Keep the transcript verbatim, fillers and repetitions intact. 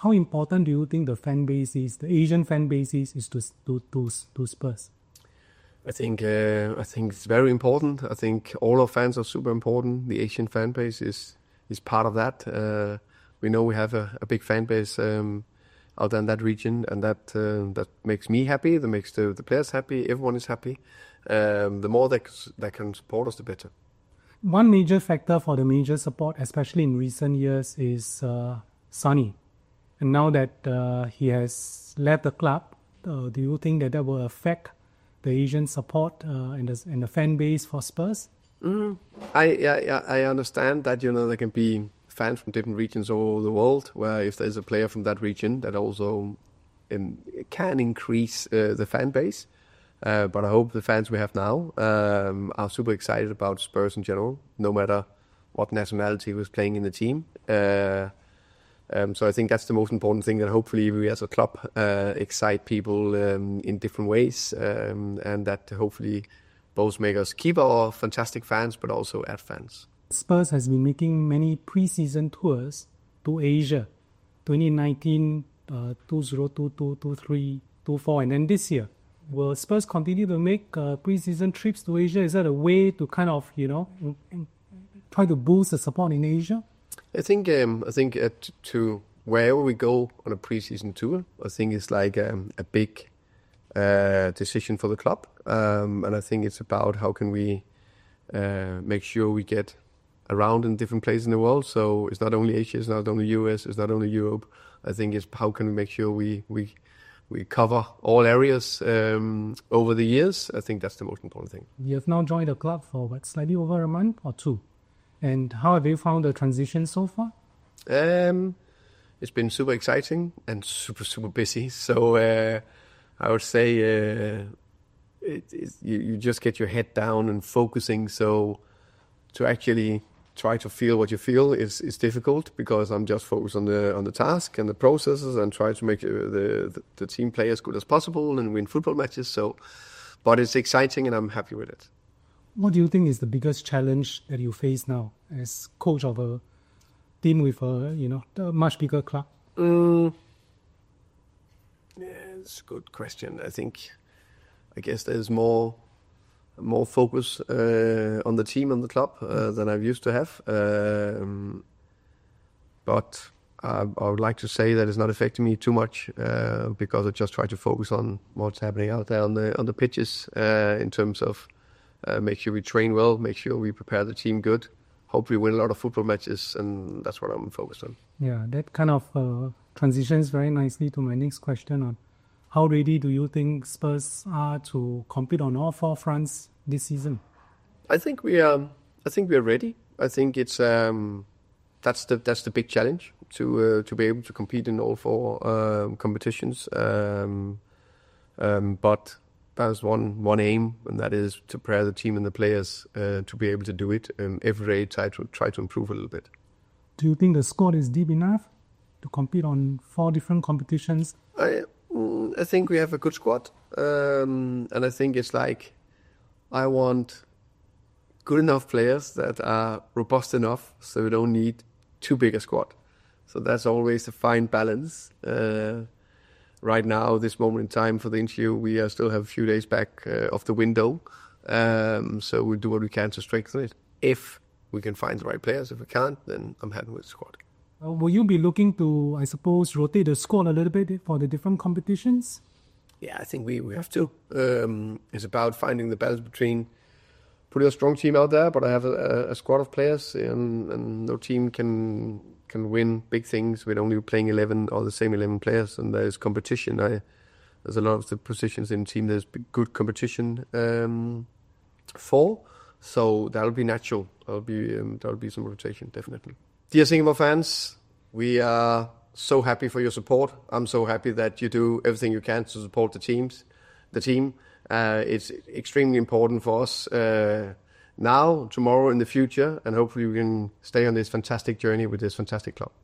how important do you think the fan base is, the Asian fan base is, is to, to, to, to Spurs? I think uh, I think it's very important. I think all our fans are super important. The Asian fan base is is part of that. Uh, we know we have a, a big fan base um, out there in that region, and that uh, that makes me happy. That makes the, the players happy. Everyone is happy. Um, the more they they can support us, the better. One major factor for the major support, especially in recent years, is uh, Sonny. And now that uh, he has left the club, uh, do you think that that will affect the Asian support uh, and, the, and the fan base for Spurs? Mm. I, I I understand that, you know, there can be fans from different regions all over the world, where if there's a player from that region, that also um, can increase uh, the fan base. Uh, but I hope the fans we have now um, are super excited about Spurs in general, no matter what nationality was playing in the team. Uh, Um, so I think that's the most important thing, that hopefully we as a club uh, excite people um, in different ways, um, and that hopefully both make us keep our fantastic fans, but also add fans. Spurs has been making many pre-season tours to Asia, twenty nineteen, uh, twenty twenty-two, twenty-three, twenty-four, and then this year. Will Spurs continue to make uh, pre-season trips to Asia? Is that a way to kind of, you know, try to boost the support in Asia? I think um, I think uh, t- to wherever we go on a pre-season tour, I think it's like um, a big uh, decision for the club, um, and I think it's about how can we uh, make sure we get around in different places in the world. So it's not only Asia, it's not only U S, it's not only Europe. I think it's how can we make sure we we we cover all areas um, over the years. I think that's the most important thing. You have now joined the club for what, slightly over a month or two? And how have you found the transition so far? Um, it's been super exciting and super, super busy. So uh, I would say uh, it, it, you, you just get your head down and focusing. So to actually try to feel what you feel is, is difficult, because I'm just focused on the on the task and the processes and try to make the, the, the team play as good as possible and win football matches. So, but it's exciting and I'm happy with it. What do you think is the biggest challenge that you face now as coach of a team with a, you know, a much bigger club? Mm. Yeah, it's a good question. I think, I guess there's more more focus uh, on the team and the club uh, than I've used to have. Um, but I, I would like to say that it's not affecting me too much uh, because I just try to focus on what's happening out there on the on the pitches uh, in terms of Uh, make sure we train well, make sure we prepare the team good, hope we win a lot of football matches, and that's what I'm focused on. Yeah, that kind of uh, transitions very nicely to my next question on how ready do you think Spurs are to compete on all four fronts this season? I think we are. I think we are ready. I think it's um, that's the that's the big challenge to uh, to be able to compete in all four um, competitions. Um, um, but There's one one aim, and that is to prepare the team and the players uh, to be able to do it. Um, every day, try to try to improve a little bit. Do you think the squad is deep enough to compete on four different competitions? I mm, I think we have a good squad, um, and I think it's like I want good enough players that are robust enough, so we don't need too big a squad. So that's always a fine balance. Uh, Right now, this moment in time for the interview, we uh, still have a few days back uh, of the window. Um, so we'll do what we can to strengthen it. If we can find the right players. If we can't, then I'm happy with the squad. Uh, will you be looking to, I suppose, rotate the squad a little bit for the different competitions? Yeah, I think we, we have to. Um, it's about finding the balance between putting a strong team out there, but I have a, a squad of players, and, and no team can... can win big things with only playing eleven or the same eleven players, and there's competition. I, there's a lot of the positions in the team there's good competition um, for, so that'll be natural. That'll be um, that'll be some rotation, definitely. Dear Singapore fans, we are so happy for your support. I'm so happy that you do everything you can to support the teams, the team. Uh, it's extremely important for us. Uh, Now, tomorrow, in the future, and hopefully we can stay on this fantastic journey with this fantastic club.